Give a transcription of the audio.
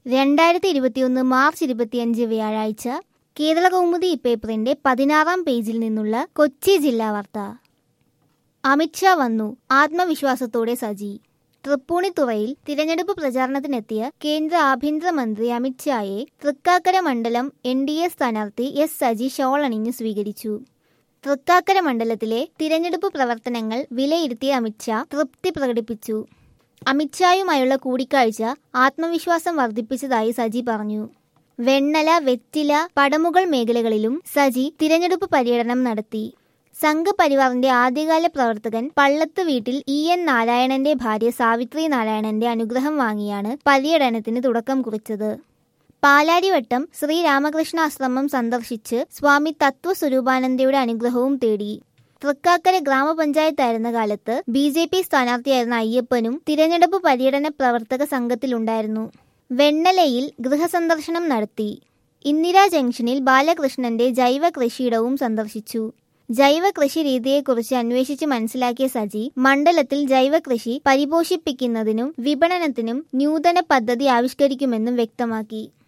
2021 March 25 വ്യാഴാഴ്ച കേരളകൗമുദി പേപ്പറിന്റെ 16-ാം പേജിൽ നിന്നുള്ള കൊച്ചി ജില്ലാ വാർത്ത. അമിത്ഷാ വന്നു, ആത്മവിശ്വാസത്തോടെ സജി. തൃപ്പൂണിത്തുറയിൽ തിരഞ്ഞെടുപ്പ് പ്രചാരണത്തിനെത്തിയ കേന്ദ്ര ആഭ്യന്തരമന്ത്രി അമിത്ഷായെ തൃക്കാക്കര മണ്ഡലം NDA സ്ഥാനാർത്ഥി S സജി ഷോളണിഞ്ഞ് സ്വീകരിച്ചു. തൃക്കാക്കര മണ്ഡലത്തിലെ തിരഞ്ഞെടുപ്പ് പ്രവർത്തനങ്ങൾ വിലയിരുത്തിയ അമിത്ഷാ തൃപ്തി പ്രകടിപ്പിച്ചു. അമിത്ഷായുമായുള്ള കൂടിക്കാഴ്ച ആത്മവിശ്വാസം വർദ്ധിപ്പിച്ചതായി സജി പറഞ്ഞു. വെണ്ണല, വെറ്റില, പടമുകൾ മേഖലകളിലും സജി തിരഞ്ഞെടുപ്പ് പര്യടനം നടത്തി. സംഘപരിവാറിന്റെ ആദ്യകാല പ്രവർത്തകൻ പള്ളത്ത് വീട്ടിൽ EN നാരായണന്റെ ഭാര്യ സാവിത്രി നാരായണന്റെ അനുഗ്രഹം വാങ്ങിയാണ് പര്യടനത്തിന് തുടക്കം കുറിച്ചത്. പാലാരിവട്ടം ശ്രീരാമകൃഷ്ണാശ്രമം സന്ദർശിച്ച് സ്വാമി തത്വസ്വരൂപാനന്ദയുടെ അനുഗ്രഹവും തേടി. തൃക്കാക്കര ഗ്രാമപഞ്ചായത്തായിരുന്ന കാലത്ത് BJP സ്ഥാനാർത്ഥിയായിരുന്ന അയ്യപ്പനും തിരഞ്ഞെടുപ്പ് പര്യടന പ്രവർത്തക സംഘത്തിലുണ്ടായിരുന്നു. വെണ്ണലയിൽ ഗൃഹസന്ദർശനം നടത്തി. ഇന്ദിരാ ജംഗ്ഷനിൽ ബാലകൃഷ്ണന്റെ ജൈവ കൃഷിയിടവും സന്ദർശിച്ചു. ജൈവ കൃഷി രീതിയെക്കുറിച്ച് അന്വേഷിച്ച് മനസ്സിലാക്കിയ സജി മണ്ഡലത്തിൽ ജൈവ കൃഷി പരിപോഷിപ്പിക്കുന്നതിനും വിപണനത്തിനും നൂതന പദ്ധതി ആവിഷ്കരിക്കുമെന്നും വ്യക്തമാക്കി.